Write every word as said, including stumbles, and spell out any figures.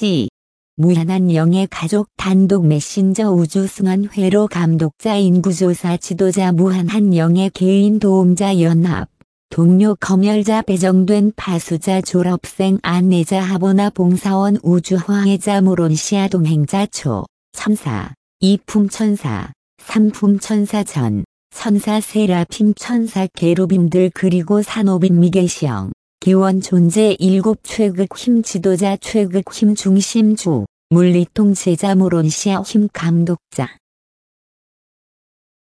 씨. 무한한 영의 가족 단독 메신저 우주승환회로 감독자 인구조사 지도자 무한한 영의 개인 도움자 연합. 동료 검열자 배정된 파수자 졸업생 안내자 하보나 봉사원 우주화해자 무론시아 동행자 초. 첨사. 이품 천사. 삼품 천사 전. 천사 세라핌 천사 게루빔들 그리고 산오빔 미개시형. 기원 존재 일곱 최극 힘 지도자 최극 힘 중심주. 물리통 제자 무론시아 힘 감독자.